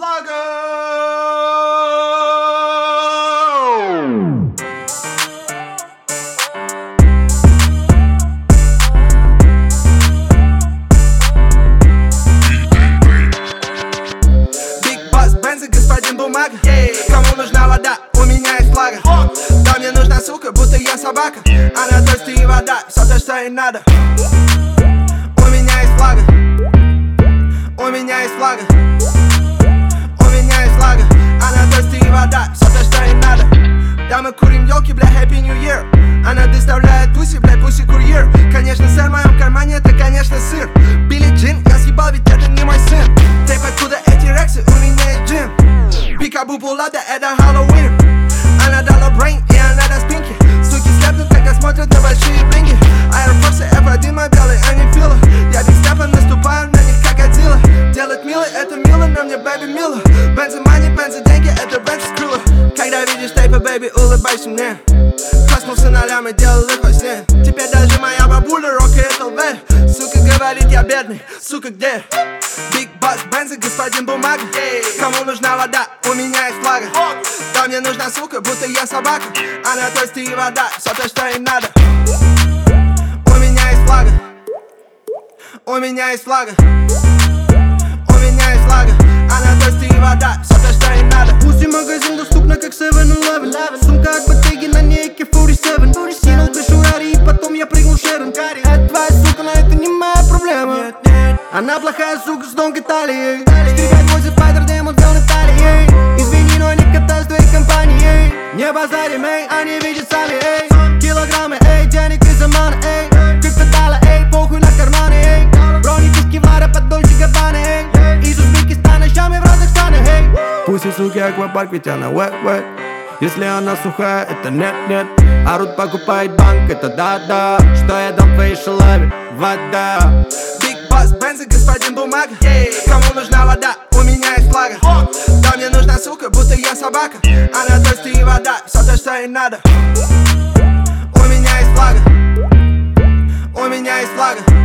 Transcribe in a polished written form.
флага. Господин бумага, кому нужна вода? У меня есть флага. Да, мне нужна сука, будто я собака. Она дождь и вода, все то, что ей надо. У меня есть флага. У меня есть флага. У меня есть флага. Она дождь и вода, все то, что ей надо. Да, мы курим елки, бля, Happy New Year. Она доставляет пуси, бля, пуси-курьер. Конечно, сыр в моем кармане, это, конечно, сыр. Билли Джин, я съебал, ведь это не мой сын. Тейп, откуда эти рексы? У меня есть джин. Пикабу пулада, это Хэллоуин. Она дала брейн, и она даст пинки. Суки слепнут, когда смотрят на большие блинги. Аэрофорсы F1, мой белый, а не фила. Я Биг Степан, наступаю на них как Адзила. Делать мило, это мило, но мне бэби мило. Бензы, мани, бензы, деньги, это бренд скрыло. Когда видишь тейпы, бэби, улыбайся мне. Проснулся на лям и делал их во сне. Теперь даже моя бабуля рокает ЛВ. Сука говорит, я бедный, сука, где? Биг Бас, бензы, господин бумага. Кому нужна вода? У меня есть флага. Да, мне нужна сука, будто я собака. Она дождь и вода, все то, что им надо. У меня есть флага. У меня есть флага. У меня есть флага. Она дождь и вода, все то, что им надо. Пусть магазин доступна, как 7-Eleven. Сумка от Bottega, на ней AK-47. Кинул крышу Рари, и потом я прыгнул Шерон. Это твоя сука, но это не моя проблема. Она плохая сука с тонкой талией. Стрелять возит Спайдер, демон взял на талии. Извини, но не катаюсь в твоей компании. Не базарим, эй, они видят сами, эй. Килограммы, эй, денег из Омана, эй. Криптодала, эй, похуй на карманы, эй. Бронетиски варя под Дольче Габбана, эй. Из Узбекистана, щами в разных странах, эй. Пусть и суки аквапарк, ведь она wet. Если она сухая, это нет. Арут покупает банк, это да. Что я дам твоей шалаве? Вода. Биг Бас, бензы, господин бумага. Кому нужна вода? У меня есть флага. Да, мне нужна сука, будто я собака. Она дождь и вода, все то, что ей надо. У меня есть флага. У меня есть флага.